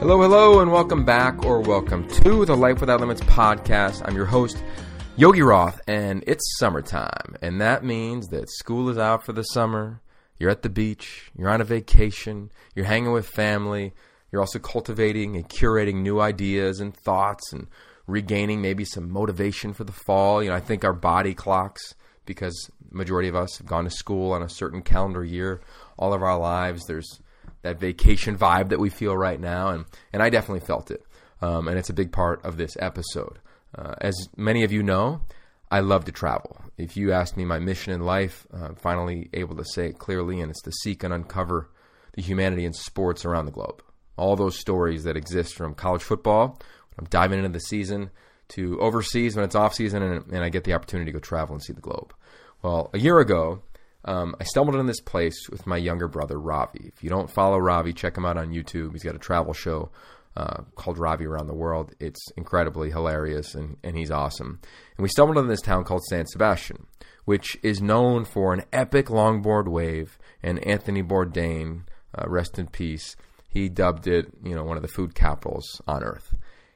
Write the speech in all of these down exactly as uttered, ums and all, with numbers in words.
Hello, hello, and welcome back, or welcome to the Life Without Limits podcast. I'm your host, Yogi Roth, and it's summertime, and that means that school is out for the summer, you're at the beach, you're on a vacation, you're hanging with family, you're also cultivating and curating new ideas and thoughts and regaining maybe some motivation for the fall. You know, I think our body clocks, because majority of us have gone to school on a certain calendar year all of our lives, there's that vacation vibe that we feel right now, and, and I definitely felt it, um, and it's a big part of this episode. Uh, as many of you know, I love to travel. If you ask me my mission in life, uh, I'm finally able to say it clearly, and it's to seek and uncover the humanity in sports around the globe. All those stories that exist from college football, when I'm diving into the season, to overseas when it's off season, and, and I get the opportunity to go travel and see the globe. Well, a year ago, Um, I stumbled in this place with my younger brother, Ravi. If you don't follow Ravi, check him out on YouTube. He's got a travel show uh, called Ravi Around the World. It's incredibly hilarious, and, and he's awesome. And we stumbled in this town called San Sebastian, which is known for an epic longboard wave. And Anthony Bourdain, uh, rest in peace, he dubbed it, you know, one of the food capitals on earth.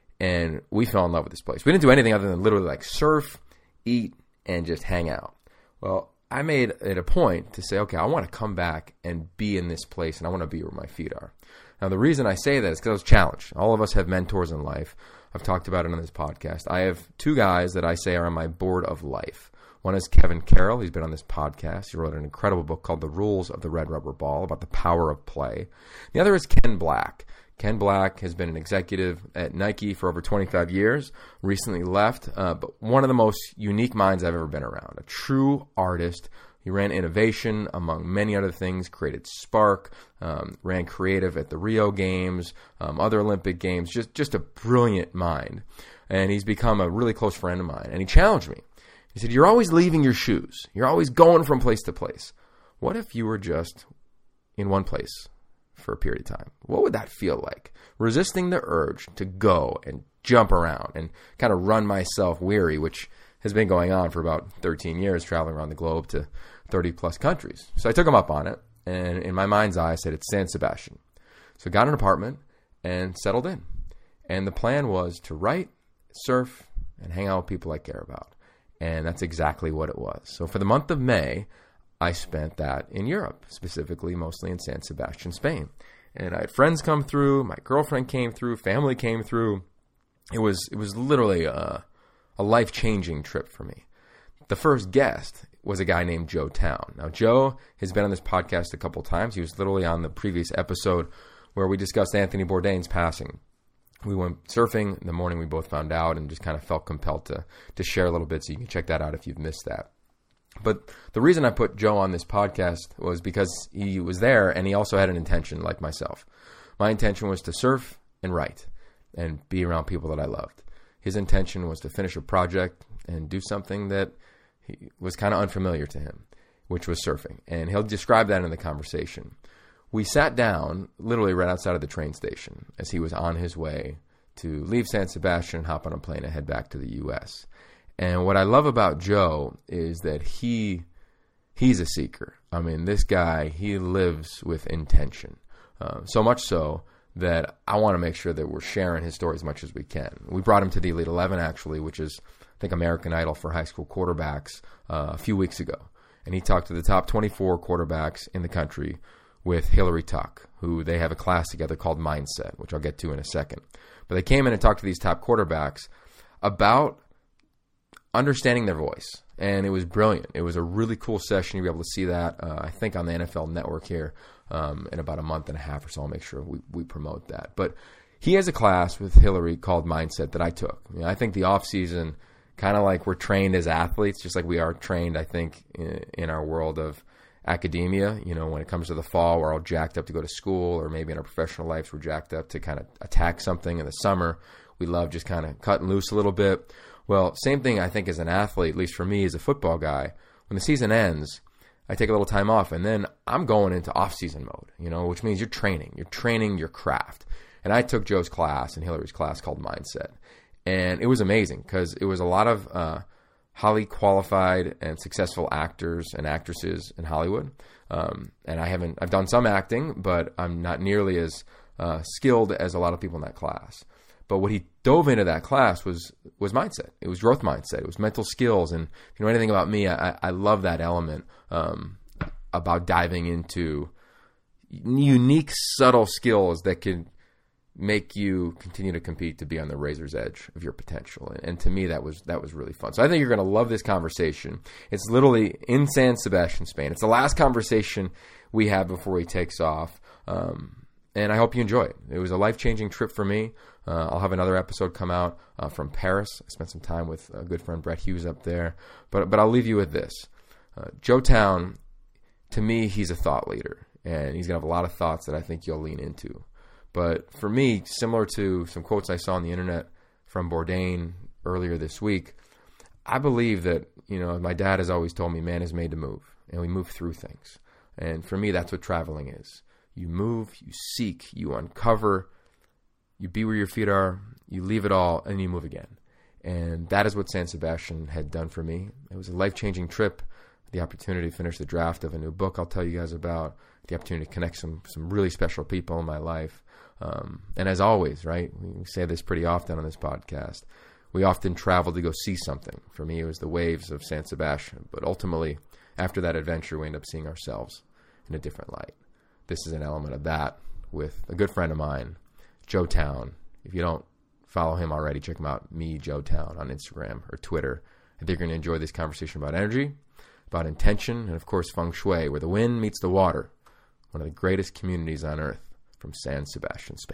And we fell in love with this place. We didn't do anything other than literally like surf, eat, and just hang out. Well, I made it a point to say, okay, I want to come back and be in this place, and I want to be where my feet are. Now, the reason I say that is because I was challenged. All of us have mentors in life. I've talked about it on this podcast. I have two guys that I say are on my board of life. One is Kevin Carroll. He's been on this podcast. He wrote an incredible book called The Rules of the Red Rubber Ball, about the power of play. The other is Ken Black. Ken Black has been an executive at Nike for over twenty-five years, recently left, uh, but one of the most unique minds I've ever been around, a true artist. He ran innovation, among many other things, created Spark, um, ran creative at the Rio Games, um, other Olympic Games, just, just a brilliant mind. And he's become a really close friend of mine, and he challenged me. He said, you're always leaving your shoes. You're always going from place to place. What if you were just in one place for a period of time? What would that feel like? Resisting the urge to go and jump around and kind of run myself weary, which has been going on for about thirteen years, traveling around the globe to thirty plus countries. So I took him up on it, and in my mind's eye, I said, it's San Sebastian. So I got an apartment and settled in. And the plan was to write, surf, and hang out with people I care about. And that's exactly what it was. So for the month of May, I spent that in Europe, specifically mostly in San Sebastian, Spain. And I had friends come through, my girlfriend came through, family came through. It was it was literally a, a life-changing trip for me. The first guest was a guy named Joe Town. Now, Joe has been on this podcast a couple times. He was literally on the previous episode where we discussed Anthony Bourdain's passing. We went surfing in the morning, we both found out, and just kind of felt compelled to, to share a little bit, so you can check that out if you've missed that. But the reason I put Joe on this podcast was because he was there, and he also had an intention like myself. My intention was to surf and write and be around people that I loved. His intention was to finish a project and do something that he, was kind of unfamiliar to him, which was surfing. And he'll describe that in the conversation. We sat down literally right outside of the train station as he was on his way to leave San Sebastian, hop on a plane, and head back to the U S And what I love about Joe is that he he's a seeker. I mean, this guy, he lives with intention. Uh, so much so that I want to make sure that we're sharing his story as much as we can. We brought him to the Elite Eleven, actually, which is, I think, American Idol for high school quarterbacks uh, a few weeks ago. And he talked to the top twenty-four quarterbacks in the country with Hillary Tuck, who they have a class together called Mindset, which I'll get to in a second. But they came in and talked to these top quarterbacks about understanding their voice, and it was brilliant. It was a really cool session. You'll be able to see that, uh, I think, on the N F L Network here um, in about a month and a half or so. I'll make sure we, we promote that. But he has a class with Hillary called Mindset that I took. You know, I think the off-season, kind of like we're trained as athletes, just like we are trained, I think, in, in our world of academia. You know, when it comes to the fall, we're all jacked up to go to school, or maybe in our professional lives, we're jacked up to kind of attack something. In the summer, we love just kind of cutting loose a little bit. Well, same thing I think as an athlete, at least for me as a football guy. When the season ends, I take a little time off, and then I'm going into off-season mode, you know, which means you're training. You're training your craft. And I took Joe's class and Hillary's class called Mindset. And it was amazing because it was a lot of uh, highly qualified and successful actors and actresses in Hollywood. Um, and I haven't, I've done some acting, but I'm not nearly as uh, skilled as a lot of people in that class. But what he dove into that class was was mindset. It was growth mindset. It was mental skills. And if you know anything about me, I, I love that element um, about diving into unique, subtle skills that can make you continue to compete, to be on the razor's edge of your potential. And, and to me, that was that was really fun. So I think you're going to love this conversation. It's literally in San Sebastian, Spain. It's the last conversation we have before he takes off. Um, and I hope you enjoy it. It was a life-changing trip for me. Uh, I'll have another episode come out uh, from Paris. I spent some time with a good friend, Brett Hughes, up there. But but I'll leave you with this. Uh, Joe Town, to me, he's a thought leader. And he's going to have a lot of thoughts that I think you'll lean into. But for me, similar to some quotes I saw on the internet from Bourdain earlier this week, I believe that, you know, my dad has always told me, man is made to move. And we move through things. And for me, that's what traveling is. You move, you seek, you uncover, you be where your feet are, you leave it all, and you move again. And that is what San Sebastian had done for me. It was a life-changing trip, the opportunity to finish the draft of a new book I'll tell you guys about, the opportunity to connect some some really special people in my life. Um, and as always, right, we say this pretty often on this podcast, we often travel to go see something. For me, it was the waves of San Sebastian. But ultimately, after that adventure, we end up seeing ourselves in a different light. This is an element of that with a good friend of mine, Joe Town. If you don't follow him already, check him out, me, Joe Town, on Instagram or Twitter. I think you're going to enjoy this conversation about energy, about intention, and of course feng shui, where the wind meets the water, one of the greatest communities on earth, from San Sebastian, Spain.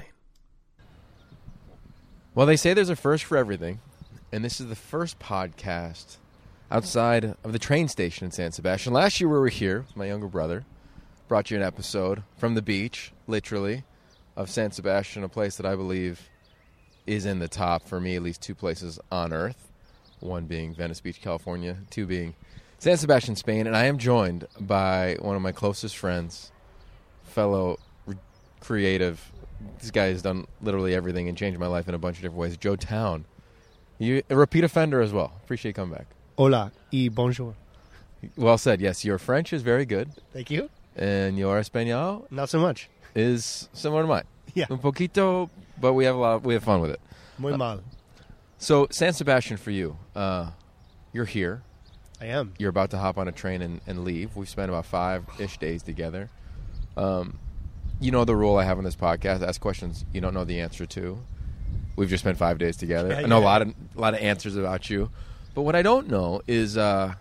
Well, they say there's a first for everything, and this is the first podcast outside of the train station in San Sebastian. Last year we were here with my younger brother. Brought you an episode from the beach, literally, of San Sebastian, a place that I believe is in the top, for me, at least two places on earth. One being Venice Beach, California. Two being San Sebastian, Spain. And I am joined by one of my closest friends, fellow re- creative. This guy has done literally everything and changed my life in a bunch of different ways. Joe Town. You a repeat offender as well. Appreciate you coming back. Hola y bonjour. Well said. Yes, your French is very good. Thank you. And your Espanol? Not so much. Is similar to mine. Yeah. Un poquito, but we have a lot. We have fun with it. Muy uh, mal. So, San Sebastian, for you, uh, you're here. I am. You're about to hop on a train and, and leave. We've spent about five-ish days together. Um, you know the rule I have on this podcast: ask questions you don't know the answer to. We've just spent five days together. Yeah, I know yeah. a lot of a lot of answers about you, but what I don't know is uh,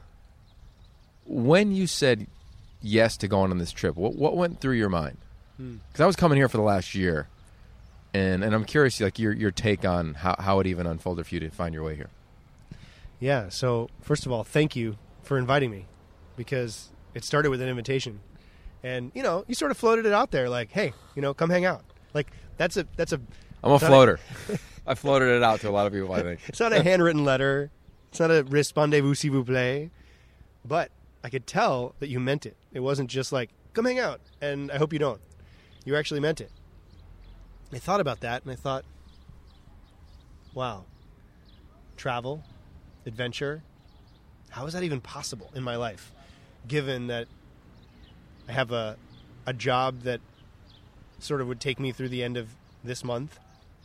when you said yes to going on this trip, what what went through your mind? Because hmm. I was coming here for the last year, and and I'm curious, like your your take on how how it even unfolded for you to find your way here. Yeah. So first of all, thank you for inviting me, because it started with an invitation, and you know you sort of floated it out there, like, hey, you know, come hang out. Like that's a that's a. I'm a floater. A, I floated it out to a lot of people, I think. It's not a handwritten letter. It's not a respondez-vous s'il vous plaît. But I could tell that you meant it. It wasn't just like, come hang out, and I hope you don't. You actually meant it. I thought about that, and I thought, wow, travel, adventure, how is that even possible in my life, given that I have a a job that sort of would take me through the end of this month,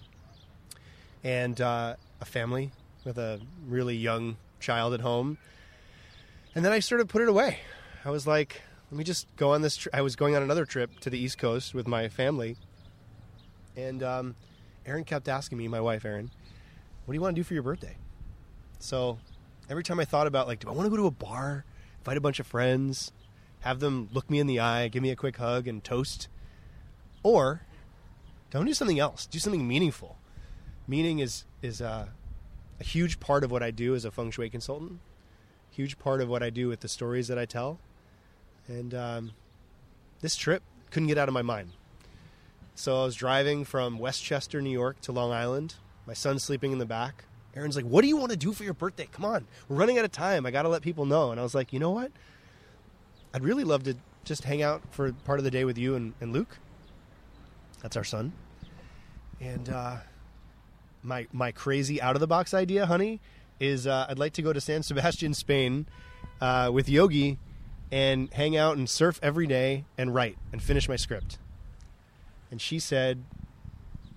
and uh, a family with a really young child at home. And then I sort of put it away. I was like, let me just go on this trip. I was going on another trip to the East Coast with my family. And um, Erin kept asking me, my wife, Erin, what do you want to do for your birthday? So every time I thought about, like, do I want to go to a bar, invite a bunch of friends, have them look me in the eye, give me a quick hug and toast? Or do I want to do something else, do something meaningful? Meaning is, is uh, a huge part of what I do as a feng shui consultant. Huge part of what I do with the stories that I tell. And um, this trip couldn't get out of my mind. So I was driving from Westchester, New York to Long Island. My son's sleeping in the back. Erin's like, what do you want to do for your birthday? Come on, we're running out of time. I got to let people know. And I was like, you know what? I'd really love to just hang out for part of the day with you and, and Luke. That's our son. And uh, my my crazy out-of-the-box idea, honey, is uh, I'd like to go to San Sebastian, Spain uh, with Yogi and hang out and surf every day and write and finish my script. And she said,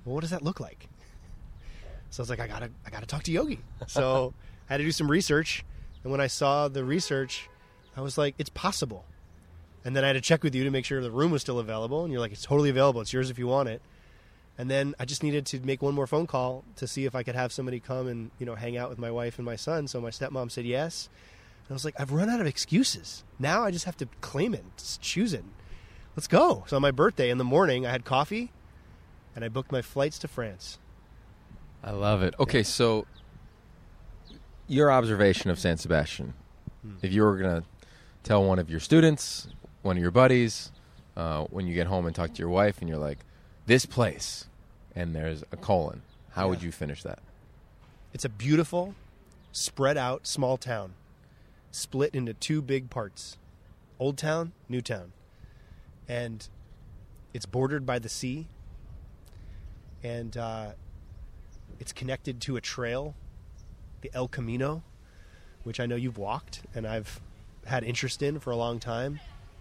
well, what does that look like? So I was like, I gotta, I gotta talk to Yogi. So I had to do some research. And when I saw the research, I was like, it's possible. And then I had to check with you to make sure the room was still available. And you're like, it's totally available. It's yours if you want it. And then I just needed to make one more phone call to see if I could have somebody come and, you know, hang out with my wife and my son. So my stepmom said yes. And I was like, I've run out of excuses. Now I just have to claim it, just choose it. Let's go. So on my birthday in the morning, I had coffee and I booked my flights to France. I love it. Okay, so your observation of San Sebastian, hmm. if you were going to tell one of your students, one of your buddies, uh, when you get home and talk to your wife and you're like, this place, and there's a colon, how yeah. would you finish that? It's a beautiful, spread out, small town, split into two big parts, Old Town, New Town. And it's bordered by the sea, and uh, it's connected to a trail, the El Camino, which I know you've walked, and I've had interest in for a long time.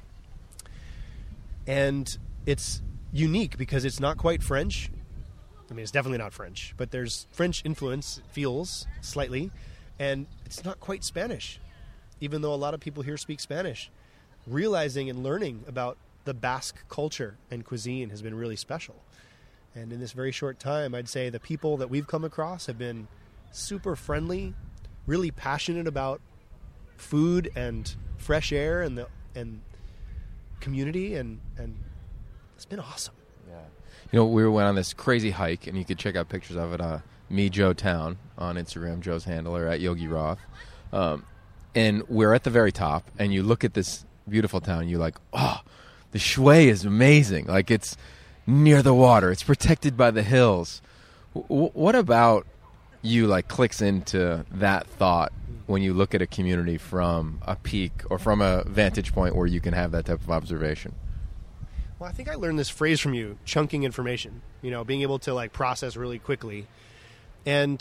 And it's unique because it's not quite French. I mean, it's definitely not French, but there's French influence, it feels slightly, and it's not quite Spanish, even though a lot of people here speak Spanish. Realizing and learning about the Basque culture and cuisine has been really special. And in this very short time, I'd say the people that we've come across have been super friendly, really passionate about food and fresh air and the and community, and, and it's been awesome. Yeah. You know, we went on this crazy hike, and you could check out pictures of it, uh, Me Joe Town on Instagram, Joe's handler at Yogi Roth. Um, and we're at the very top, and you look at this beautiful town, and you're like, oh, the Shui is amazing. Like, it's near the water. It's protected by the hills. W- what about you, like, clicks into that thought when you look at a community from a peak or from a vantage point where you can have that type of observation? Well, I think I learned this phrase from you, chunking information, you know, being able to like process really quickly. And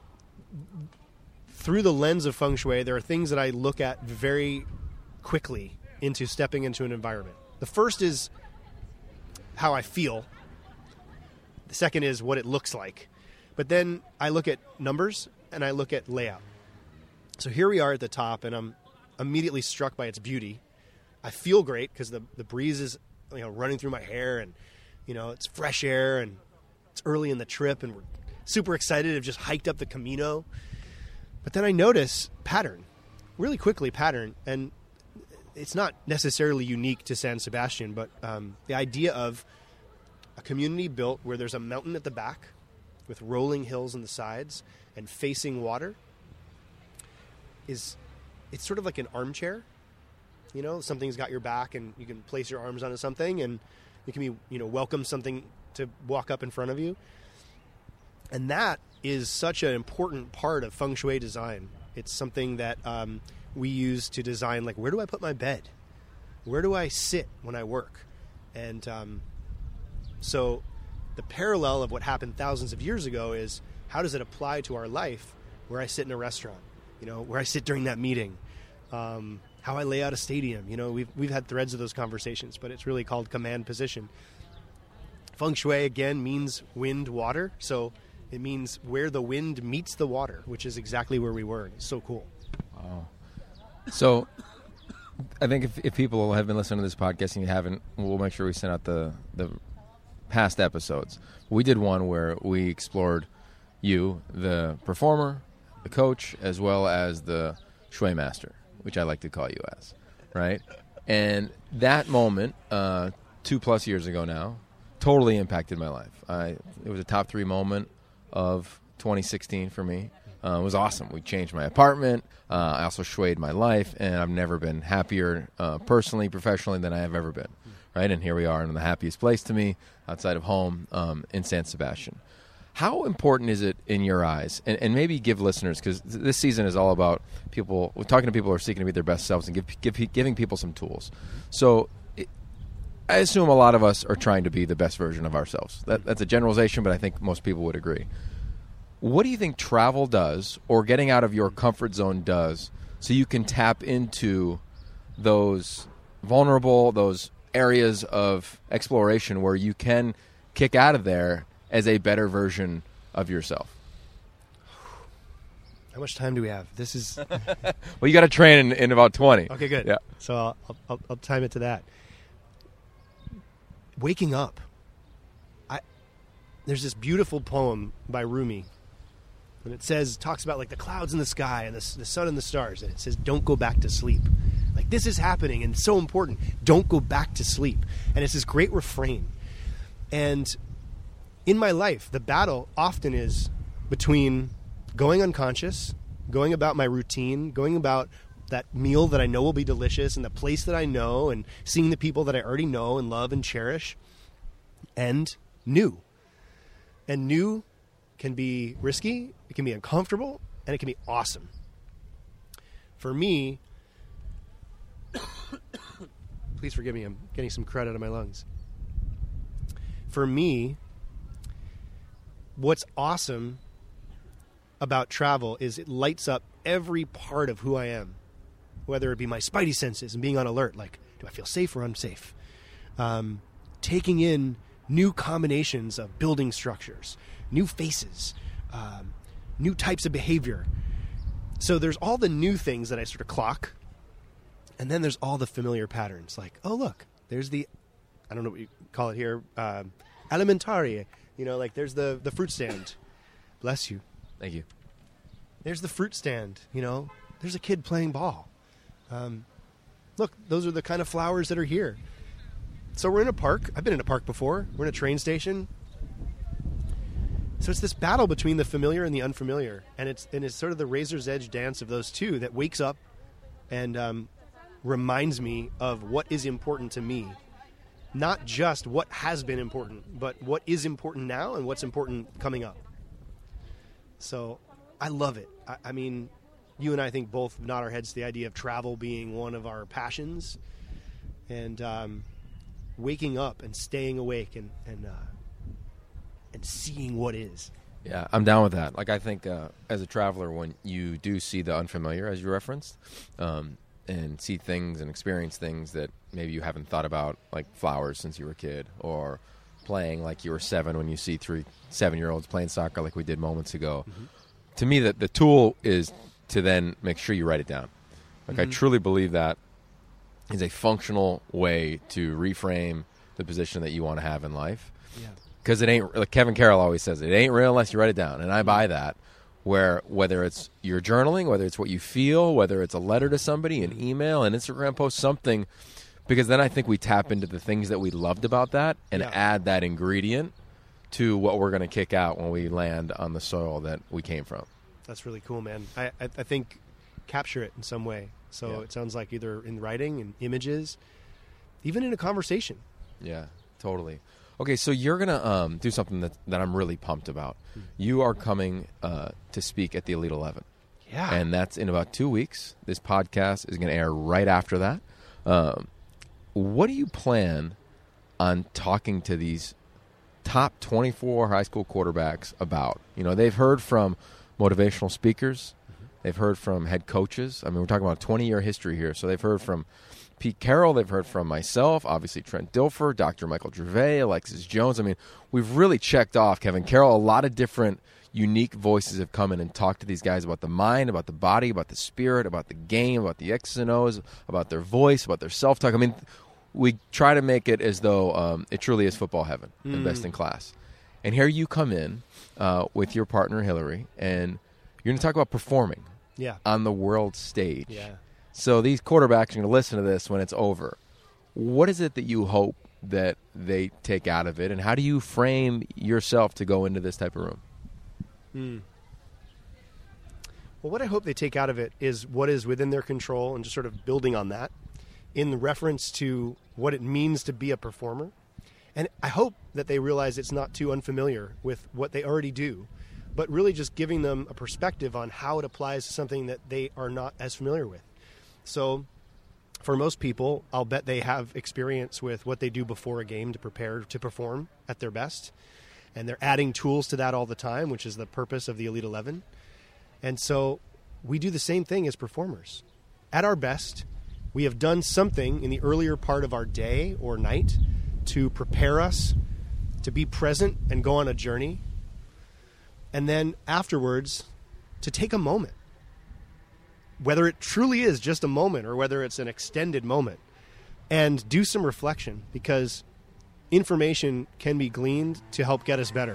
through the lens of feng shui, there are things that I look at very quickly into stepping into an environment. The first is how I feel. The second is what it looks like. But then I look at numbers and I look at layout. So here we are at the top, and I'm immediately struck by its beauty. I feel great because the, the breeze is, you know, running through my hair, and, you know, it's fresh air, and it's early in the trip, and we're super excited. I've just hiked up the Camino. But then I notice pattern, really quickly pattern, and it's not necessarily unique to San Sebastian, but um, the idea of a community built where there's a mountain at the back with rolling hills on the sides and facing water is, it's sort of like an armchair. You know, something's got your back and you can place your arms onto something, and you can be, you know, welcome something to walk up in front of you. And that is such an important part of feng shui design. It's something that um, we use to design, like, where do I put my bed? Where do I sit when I work? And um, so the parallel of what happened thousands of years ago is, how does it apply to our life where I sit in a restaurant, you know, where I sit during that meeting, um, how I lay out a stadium. You know, we've we've had threads of those conversations, but it's really called command position. Feng shui, again, means wind, water. So it means where the wind meets the water, which is exactly where we were. It's so cool. Wow. So I think if, if people have been listening to this podcast and you haven't, we'll make sure we send out the, the past episodes. We did one where we explored you, the performer, the coach, as well as the shui master, which I like to call you as, right? And that moment, uh, two plus years ago now, totally impacted my life. I, it was a top three moment of twenty sixteen for me. Uh, it was awesome. We changed my apartment. Uh, I also shuied my life, and I've never been happier uh, personally, professionally than I have ever been, right? And here we are in the happiest place to me outside of home um, in San Sebastian. How important is it in your eyes, and, and maybe give listeners, because th- this season is all about people, we're talking to people who are seeking to be their best selves and give, give, giving people some tools. So it, I assume a lot of us are trying to be the best version of ourselves. That, that's a generalization, but I think most people would agree. What do you think travel does, or getting out of your comfort zone does, so you can tap into those vulnerable, those areas of exploration where you can kick out of there as a better version of yourself? How much time do we have? This is well, you got to train in, in about twenty. Okay, good. Yeah. So I'll, I'll, I'll time it to that. Waking up. I there's this beautiful poem by Rumi, and it says talks about like the clouds in the sky and the, the sun and the stars, and it says, "Don't go back to sleep." Like this is happening, and it's so important. Don't go back to sleep. And it's this great refrain. And in my life, the battle often is between going unconscious, going about my routine, going about that meal that I know will be delicious and the place that I know and seeing the people that I already know and love and cherish, and new. And new can be risky, it can be uncomfortable, and it can be awesome. For me, please forgive me, I'm getting some crud out of my lungs. For me, what's awesome about travel is it lights up every part of who I am, whether it be my spidey senses and being on alert, like, do I feel safe or unsafe? Um, taking in new combinations of building structures, new faces, um, new types of behavior. So there's all the new things that I sort of clock, and then there's all the familiar patterns, like, oh, look, there's the, I don't know what you call it here, uh, alimentari, you know, like there's the, the fruit stand. Bless you. Thank you. There's the fruit stand, you know. There's a kid playing ball. Um, look, those are the kind of flowers that are here. So we're in a park. I've been in a park before. We're in a train station. So it's this battle between the familiar and the unfamiliar. And it's and it's sort of the razor's edge dance of those two that wakes up and um, reminds me of what is important to me. Not just what has been important, but what is important now and what's important coming up. So I love it. I, I mean, you and I think both nod our heads to the idea of travel being one of our passions, and um, waking up and staying awake and and uh, and seeing what is. Yeah, I'm down with that. Like, I think uh, as a traveler, when you do see the unfamiliar, as you referenced, um, and see things and experience things that maybe you haven't thought about, like flowers since you were a kid, or playing like you were seven when you see three seven-year-olds playing soccer like we did moments ago. Mm-hmm. To me, the, the tool is to then make sure you write it down. Like, mm-hmm. I truly believe that is a functional way to reframe the position that you want to have in life. Yeah. Because it ain't, like Kevin Carroll always says, it ain't real unless you write it down. And I buy that, where whether it's your journaling, whether it's what you feel, whether it's a letter to somebody, an email, an Instagram post, something, because then I think we tap into the things that we loved about that and yeah. add that ingredient to what we're going to kick out when we land on the soil that we came from. That's really cool, man. I, I, I think capture it in some way. So yeah. it sounds like either in writing and images, even in a conversation. Yeah, totally. Okay, so you're going to um, do something that, that I'm really pumped about. Mm-hmm. You are coming uh, to speak at the Elite eleven. Yeah. And that's in about two weeks. This podcast is going to air right after that. Um, what do you plan on talking to these top twenty-four high school quarterbacks about? You know, they've heard from motivational speakers. Mm-hmm. They've heard from head coaches. I mean, we're talking about a twenty-year history here. So they've heard from Pete Carroll. They've heard from myself, obviously Trent Dilfer, Doctor Michael Gervais, Alexis Jones. I mean, we've really checked off Kevin Carroll. A lot of different unique voices have come in and talked to these guys about the mind, about the body, about the spirit, about the game, about the X's and O's, about their voice, about their self-talk. I mean, we try to make it as though um, it truly is football heaven mm. and best in class. And here you come in uh, with your partner, Hillary, and you're going to talk about performing yeah. on the world stage. Yeah. So these quarterbacks are going to listen to this when it's over. What is it that you hope that they take out of it, and how do you frame yourself to go into this type of room? Hmm. Well, what I hope they take out of it is what is within their control and just sort of building on that in reference to what it means to be a performer. And I hope that they realize it's not too unfamiliar with what they already do, but really just giving them a perspective on how it applies to something that they are not as familiar with. So for most people, I'll bet they have experience with what they do before a game to prepare to perform at their best. And they're adding tools to that all the time, which is the purpose of the Elite eleven. And so we do the same thing as performers. At our best, we have done something in the earlier part of our day or night to prepare us to be present and go on a journey. And then afterwards, to take a moment. Whether it truly is just a moment or whether it's an extended moment. And do some reflection, because information can be gleaned to help get us better.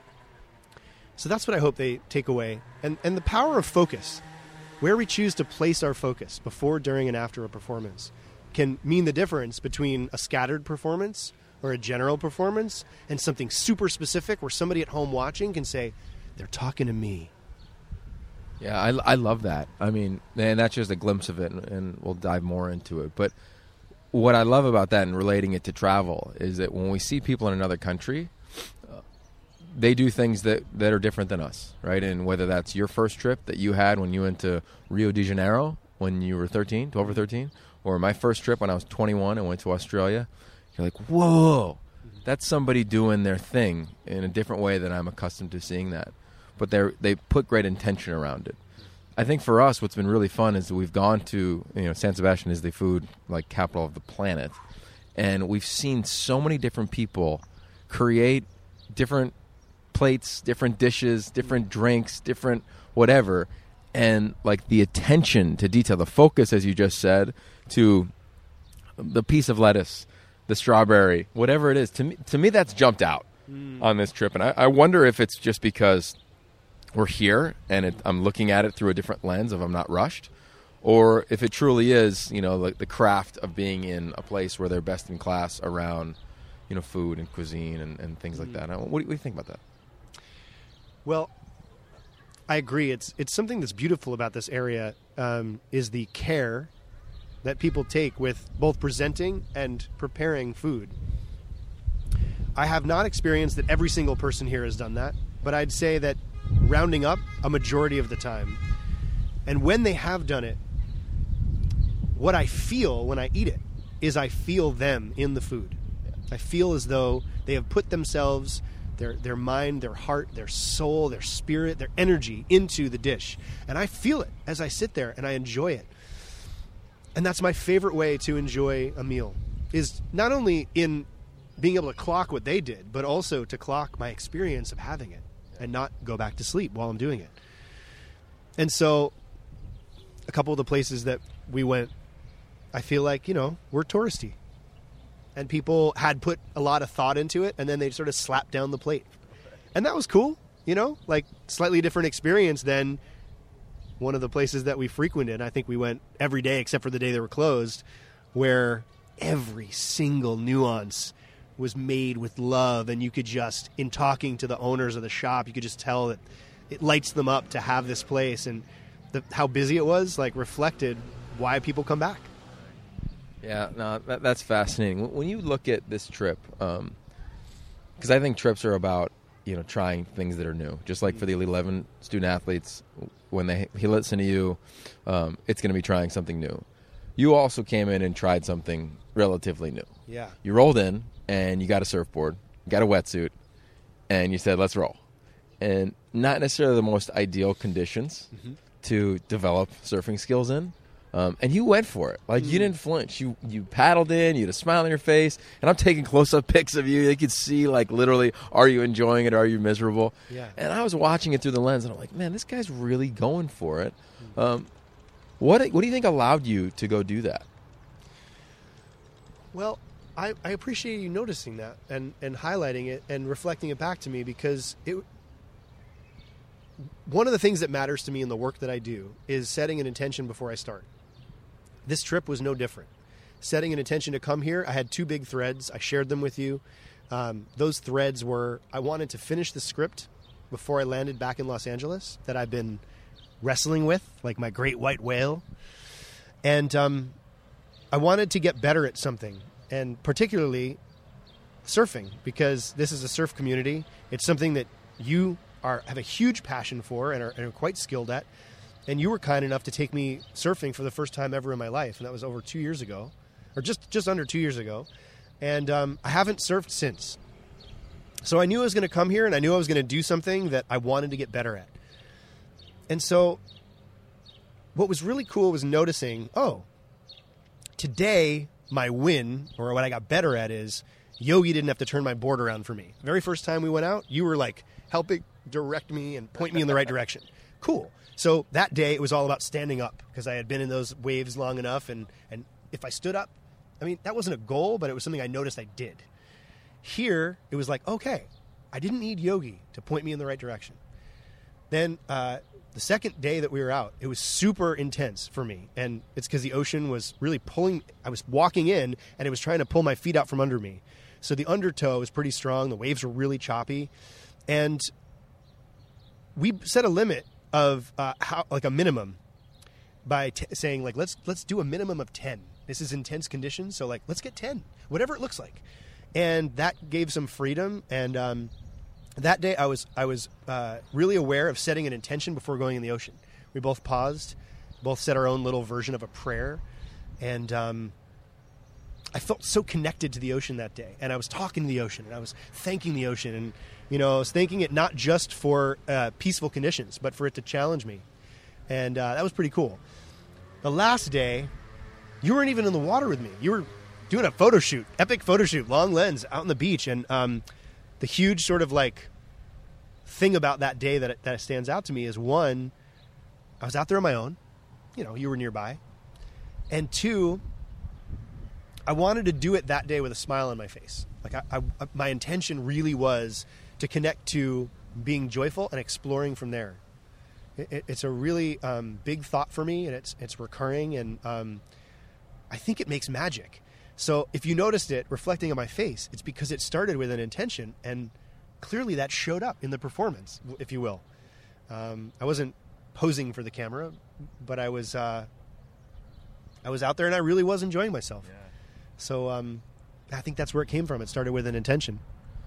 So that's what I hope they take away. And and the power of focus, where we choose to place our focus before, during, and after a performance, can mean the difference between a scattered performance or a general performance and something super specific where somebody at home watching can say, they're talking to me. Yeah, I, I love that. I mean, and that's just a glimpse of it, and, and we'll dive more into it. But what I love about that and relating it to travel is that when we see people in another country, uh, they do things that, that are different than us, right? And whether that's your first trip that you had when you went to Rio de Janeiro when you were thirteen, twelve or thirteen, or my first trip when I was twenty-one and went to Australia, you're like, whoa, that's somebody doing their thing in a different way than I'm accustomed to seeing that. But they they put great intention around it. I think for us, what's been really fun is that we've gone to, you know, San Sebastian is the food like capital of the planet, and we've seen so many different people create different plates, different dishes, different drinks, different whatever, and like the attention to detail, the focus, as you just said, to the piece of lettuce, the strawberry, whatever it is. To me, to me, that's jumped out mm. on this trip, and I, I wonder if it's just because we're here and it, I'm looking at it through a different lens of I'm not rushed, or if it truly is, you know, like the craft of being in a place where they're best in class around, you know, food and cuisine and, and things like that. What do, you, what do you think about that? Well, I agree. It's it's something that's beautiful about this area um, is the care that people take with both presenting and preparing food. I have not experienced that every single person here has done that, but I'd say that rounding up a majority of the time. And when they have done it, what I feel when I eat it is I feel them in the food. I feel as though they have put themselves, their their mind, their heart, their soul, their spirit, their energy into the dish. And I feel it as I sit there and I enjoy it. And that's my favorite way to enjoy a meal, is not only in being able to clock what they did, but also to clock my experience of having it and not go back to sleep while I'm doing it. And so a couple of the places that we went, I feel like, you know, we're touristy. And people had put a lot of thought into it, and then they sort of slapped down the plate. And that was cool, you know, like slightly different experience than one of the places that we frequented. I think we went every day except for the day they were closed, where every single nuance was made with love, and you could just, in talking to the owners of the shop, you could just tell that it lights them up to have this place, and the, how busy it was, like, reflected why people come back. Yeah, no, that, that's fascinating. When you look at this trip, um, because I think trips are about, you know, trying things that are new. Just like for the Elite eleven student athletes, when they he listen to you, um, it's going to be trying something new. You also came in and tried something relatively new. Yeah. You rolled in, and you got a surfboard, you got a wetsuit, and you said, let's roll. And not necessarily the most ideal conditions mm-hmm. to develop surfing skills in. Um, and you went for it. Like, mm. you didn't flinch. You you paddled in. You had a smile on your face. And I'm taking close-up pics of you. They could see, like, literally, are you enjoying it? Are you miserable? Yeah. And I was watching it through the lens, and I'm like, man, this guy's really going for it. Mm. Um, what what do you think allowed you to go do that? Well, I, I appreciate you noticing that and, and highlighting it and reflecting it back to me, because it. One of the things that matters to me in the work that I do is setting an intention before I start. This trip was no different. Setting an intention to come here, I had two big threads. I shared them with you. Um, those threads were, I wanted to finish the script before I landed back in Los Angeles that I've been wrestling with, like my great white whale. And um, I wanted to get better at something, and particularly surfing, because this is a surf community. It's something that you are have a huge passion for and are, and are quite skilled at. And you were kind enough to take me surfing for the first time ever in my life, and that was over two years ago, or just, just under two years ago. And um, I haven't surfed since. So I knew I was going to come here, and I knew I was going to do something that I wanted to get better at. And so what was really cool was noticing, oh, today my win, or what I got better at, is Yogi didn't have to turn my board around for me. The very first time we went out, you were like helping direct me and point me in the right direction. Cool. So that day it was all about standing up because I had been in those waves long enough. And, and if I stood up, I mean, that wasn't a goal, but it was something I noticed I did. Here, it was like, okay, I didn't need Yogi to point me in the right direction. Then uh, the second day that we were out, it was super intense for me. And it's because the ocean was really pulling, I was walking in and it was trying to pull my feet out from under me. So the undertow was pretty strong. The waves were really choppy. And we set a limit of uh, how, like a minimum by t- saying like, let's, let's do a minimum of ten. This is intense conditions. So like, let's get ten, whatever it looks like. And that gave some freedom. And, um, that day I was, I was, uh, really aware of setting an intention before going in the ocean. We both paused, both said our own little version of a prayer. And, um, I felt so connected to the ocean that day, and I was talking to the ocean, and I was thanking the ocean, and you know, I was thanking it not just for uh, peaceful conditions, but for it to challenge me, and uh, that was pretty cool. The last day, you weren't even in the water with me. You were doing a photo shoot, epic photo shoot, long lens, out on the beach, and um, the huge sort of like thing about that day that that stands out to me is one, I was out there on my own, you know, you were nearby, and two, I wanted to do it that day with a smile on my face. Like I, I, my intention really was to connect to being joyful and exploring from there. It, it, it's a really um, big thought for me, and it's it's recurring, and um, I think it makes magic. So if you noticed it reflecting on my face, it's because it started with an intention, and clearly that showed up in the performance, if you will. Um, I wasn't posing for the camera, but I was uh, I was out there, and I really was enjoying myself. Yeah. So um, I think that's where it came from. It started with an intention.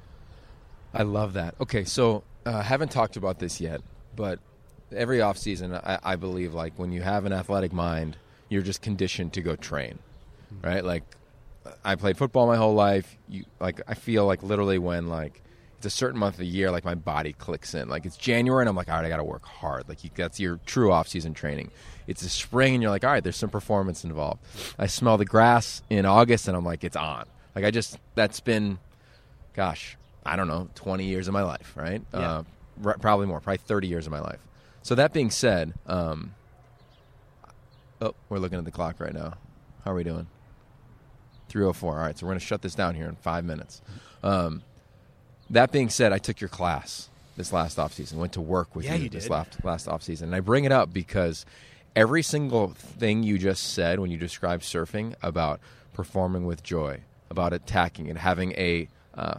I love that. Okay, so I uh, haven't talked about this yet, but every offseason, I, I believe, like, when you have an athletic mind, you're just conditioned to go train, mm-hmm. right? Like, I played football my whole life. You, like, I feel like literally when, like, it's a certain month of the year, like, my body clicks in. Like, it's January, and I'm like, all right, I got to work hard. Like, you, that's your true off-season training. It's the spring, and you're like, all right, there's some performance involved. I smell the grass in August, and I'm like, it's on. Like, I just, that's been, gosh, I don't know, twenty years of my life, right? Yeah. Uh, r- probably more, probably thirty years of my life. So that being said, um, oh, we're looking at the clock right now. How are we doing? three oh four. All right, so we're going to shut this down here in five minutes. Um, that being said, I took your class this last offseason, went to work with yeah, you, you this did. last, last offseason. And I bring it up because every single thing you just said when you described surfing about performing with joy, about attacking and having a uh,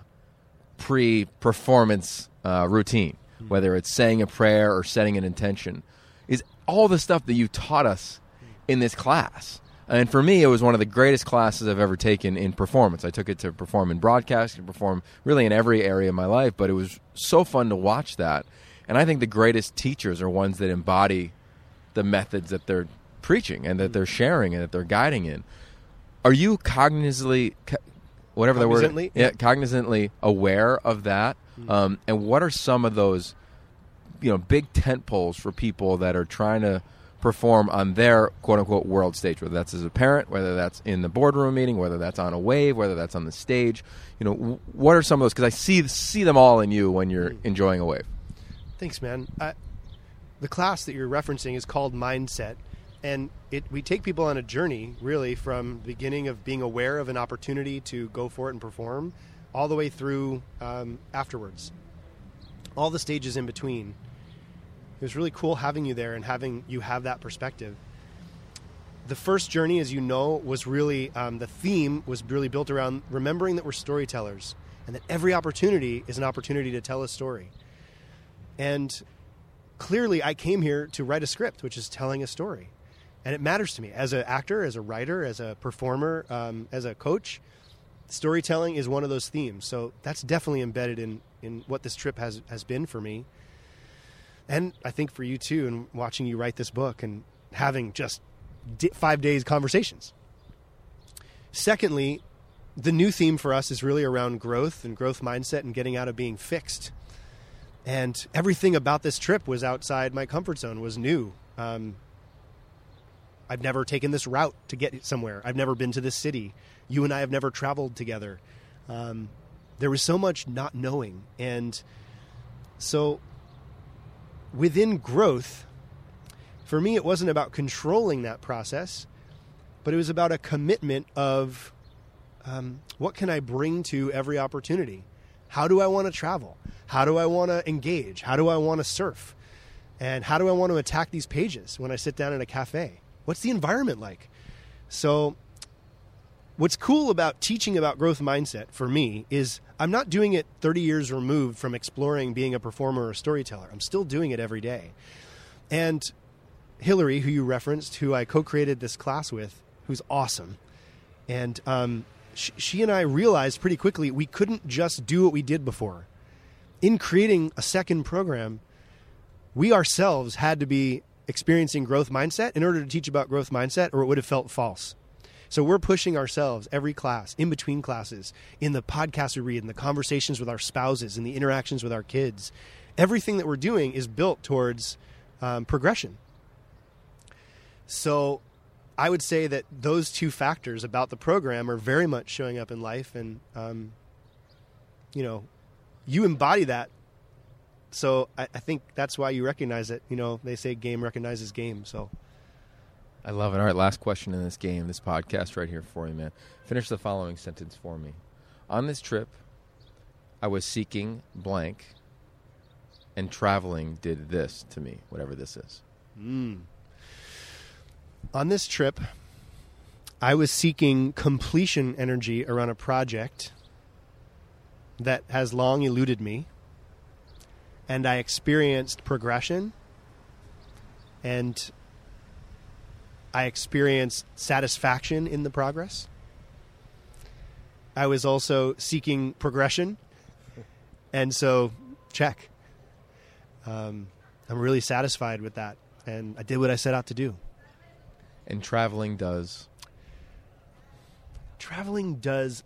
pre-performance uh, routine, mm-hmm. whether it's saying a prayer or setting an intention, is all the stuff that you taught us in this class. And for me, it was one of the greatest classes I've ever taken in performance. I took it to perform in broadcast and perform really in every area of my life, but it was so fun to watch that. And I think the greatest teachers are ones that embody the methods that they're preaching and that they're sharing and that they're guiding in. Are you cognizantly, whatever the word, Cognizantly? yeah, cognizantly aware of that? Mm-hmm. Um, and what are some of those, you know, big tent poles for people that are trying to perform on their quote-unquote world stage, whether that's as a parent, whether that's in the boardroom meeting, whether that's on a wave, whether that's on the stage? You know, w- what are some of those? Because I see see them all in you when you're enjoying a wave. Thanks, man. Uh, the class that you're referencing is called Mindset, and it we take people on a journey, really, from the beginning of being aware of an opportunity to go for it and perform, all the way through um, afterwards. All the stages in between. It was really cool having you there and having you have that perspective. The first journey, as you know, was really, um, the theme was really built around remembering that we're storytellers and that every opportunity is an opportunity to tell a story. And clearly I came here to write a script, which is telling a story. And it matters to me as an actor, as a writer, as a performer, um, as a coach. Storytelling is one of those themes. So that's definitely embedded in, in what this trip has, has been for me. And I think for you too, and watching you write this book and having just di- five days conversations. Secondly, the new theme for us is really around growth and growth mindset and getting out of being fixed. And everything about this trip was outside my comfort zone, was new. Um, I've never taken this route to get somewhere. I've never been to this city. You and I have never traveled together. Um, there was so much not knowing. And so within growth, for me, it wasn't about controlling that process, but it was about a commitment of um, what can I bring to every opportunity? How do I want to travel? How do I want to engage? How do I want to surf? And how do I want to attack these pages when I sit down in a cafe? What's the environment like? So what's cool about teaching about growth mindset for me is I'm not doing it thirty years removed from exploring being a performer or a storyteller. I'm still doing it every day. And Hillary, who you referenced, who I co-created this class with, who's awesome. And um, she, she and I realized pretty quickly we couldn't just do what we did before. In creating a second program, we ourselves had to be experiencing growth mindset in order to teach about growth mindset, or it would have felt false. So we're pushing ourselves every class, in between classes, in the podcasts we read, in the conversations with our spouses, in the interactions with our kids. Everything that we're doing is built towards um, progression. So I would say that those two factors about the program are very much showing up in life. And, um, you know, you embody that. So I, I think that's why you recognize it. You know, they say game recognizes game. So I love it. All right, last question in this game, this podcast right here for you, man. Finish the following sentence for me. On this trip, I was seeking blank, and traveling did this to me, whatever this is. Mm. On this trip, I was seeking completion energy around a project that has long eluded me, and I experienced progression, and I experienced satisfaction in the progress. I was also seeking progression, and so check. Um, I'm really satisfied with that, and I did what I set out to do. And traveling does? Traveling does,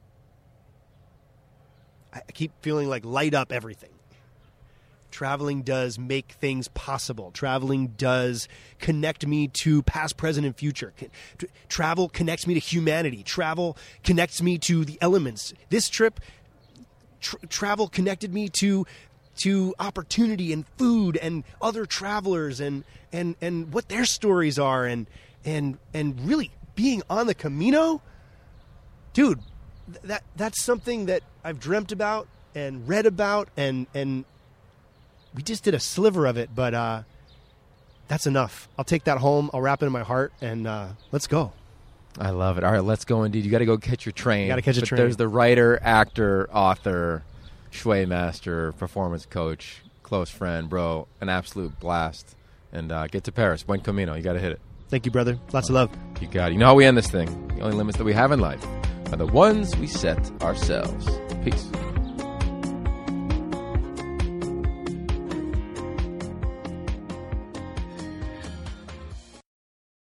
I keep feeling like light up everything. Traveling does make things possible. Traveling does connect me to past, present, and future. Travel connects me to humanity. Travel connects me to the elements. This trip, tra- travel connected me to to opportunity and food and other travelers and and and what their stories are and and and really being on the Camino, dude. That that's something that I've dreamt about and read about and and. We just did a sliver of it, but uh, that's enough. I'll take that home. I'll wrap it in my heart, and uh, let's go. I love it. All right, let's go indeed. You got to go catch your train. You got to catch a but train. There's the writer, actor, author, Shui master, performance coach, close friend, bro. An absolute blast. And uh, get to Paris. Buen Camino. You got to hit it. Thank you, brother. Lots of love. You got it. You know how we end this thing. The only limits that we have in life are the ones we set ourselves. Peace.